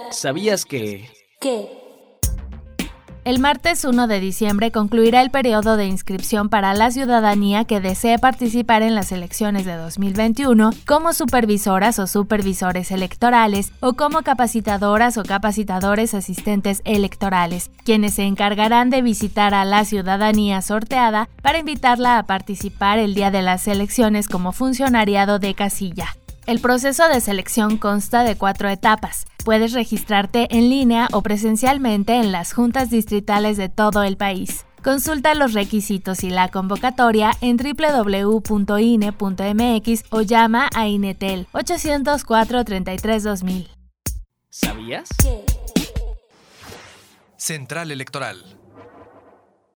¿Sabías que...? ¿Qué? El martes 1 de diciembre concluirá el periodo de inscripción para la ciudadanía que desee participar en las elecciones de 2021 como supervisoras o supervisores electorales o como capacitadoras o capacitadores asistentes electorales, quienes se encargarán de visitar a la ciudadanía sorteada para invitarla a participar el día de las elecciones como funcionariado de casilla. El proceso de selección consta de 4 etapas. Puedes registrarte en línea o presencialmente en las juntas distritales de todo el país. Consulta los requisitos y la convocatoria en www.ine.mx o llama a Inetel 804-33-2000. ¿Sabías? ¿Qué? Central Electoral.